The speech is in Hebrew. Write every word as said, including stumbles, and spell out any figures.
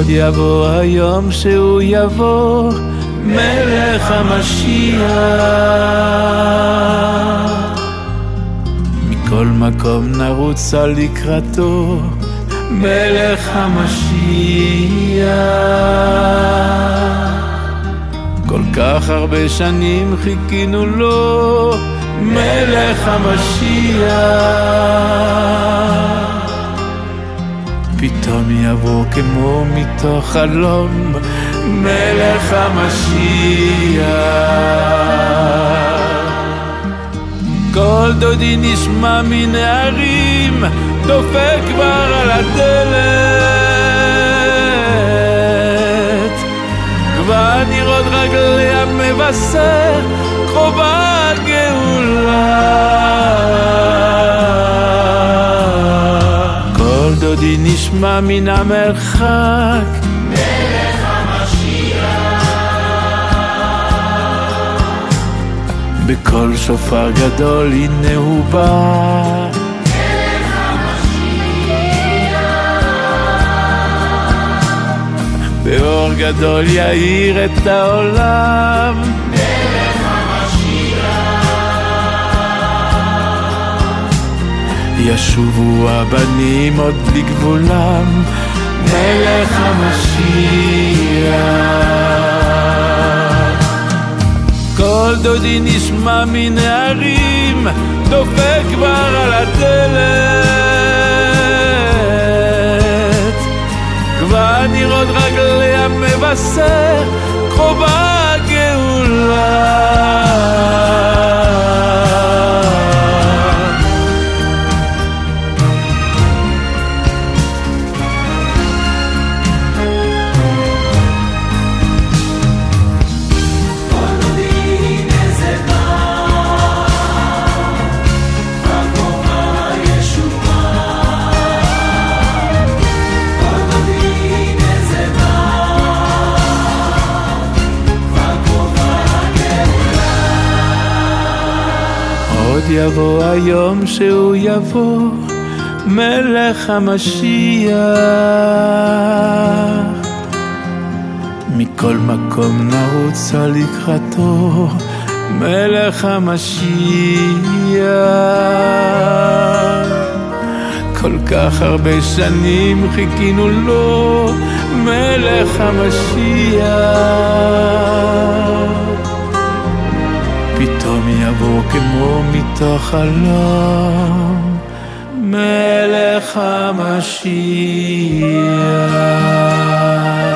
עוד יבוא היום שהוא יבוא, מלך המשיח. מכל מקום נרוץ על לקראתו, מלך המשיח. כל כך הרבה שנים חיכינו לו, מלך המשיח. פתאום יבוא כמו מתוך חלום, מלך המשיח. כל דודי נשמע מן הערים, דופק כבר על הדלת. כבר נראות רגלי המבשר, קרובה הגאולה. כל דודי נשמע מן המרחק, מלך המשיח. בקול שופר גדול הנה הוא בא, מלך המשיח. באור גדול יאיר את העולם, מלך המשיח. ישובו הבנים עוד לגבולם, מלך המשיח. כל דודי נשמע מן הערים, דופק כבר על הדלת. כבר נראות רגלי המבשר, קרובה הגאולה. עוד יבוא היום שהוא יבוא, מלך המשיח. מכל מקום נרוץ על לקראתו, מלך המשיח. כל כך הרבה שנים חיכינו לו, מלך המשיח. פתאום יבוא כמו מתוך חלום, מלך המשיח.